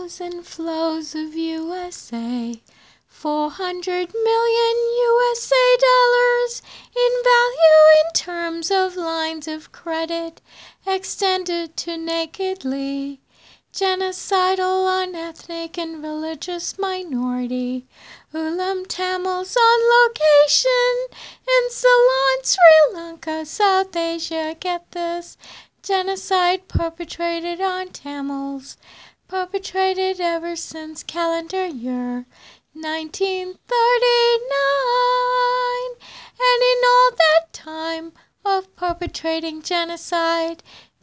and flows of USA. 400 million USA dollars in value in terms of lines of credit extended to nakedly genocidal on ethnic and religious minority. Ulam Tamils on location in Ceylon, Sri Lanka, South Asia. Get this. Genocide perpetrated on Tamils, perpetrated ever since calendar year 1939. And in all that time of perpetrating genocide,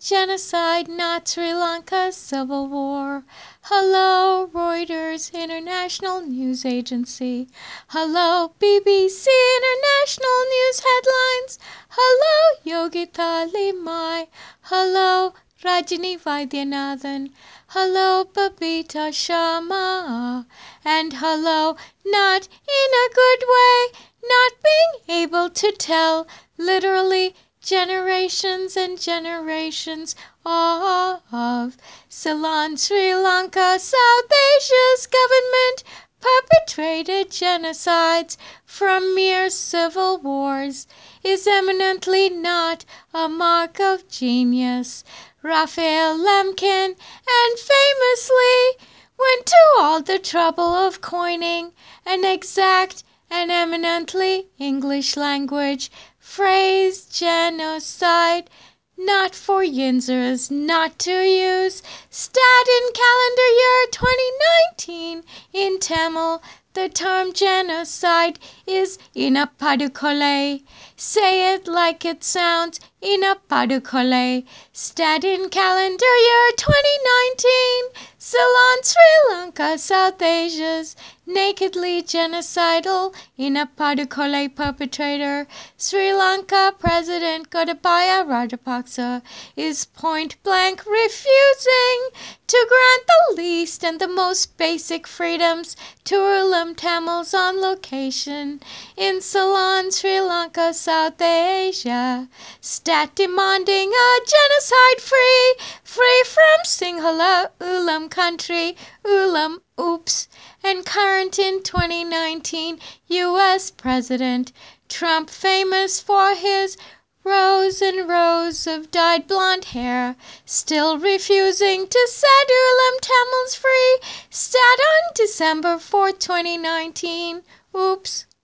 not Sri Lanka's civil war. Hello, Reuters International News Agency. Hello, BBC International News Headlines. Hello, Yogita Limai. Hello, Rajini Vaidyanathan. Hello, Babita Sharma. And hello, not in a good way, not being able to tell, literally generations and generations of Ceylon, Sri Lanka, South Asia's government perpetrated genocides from mere civil wars is eminently not a mark of genius. Raphael Lemkin and famously went to all the trouble of coining an exact and eminently English language phrase genocide, not for yinzers not to use. Stat in calendar year 2019 in Tamil, the term genocide is inapadukole. Say it like it sounds, inapadukole. Stat in calendar year 2019, Ceylon, Sri Lanka, South Asia's nakedly genocidal inapadukole perpetrator, Sri Lanka President Gotabaya Rajapaksa, is point-blank refusing to grant the least and the most basic freedoms to Ulam Tamils on location in Ceylon, Sri Lanka, South Asia. Stat demanding a genocide-free, free from Sinhala Ulam country, Ulam, oops, and current in 2019 U.S. President Trump, famous for his rows and rows of dyed blonde hair, still refusing to set Ulam Tamils free. Stat on December 4, 2019. Oops.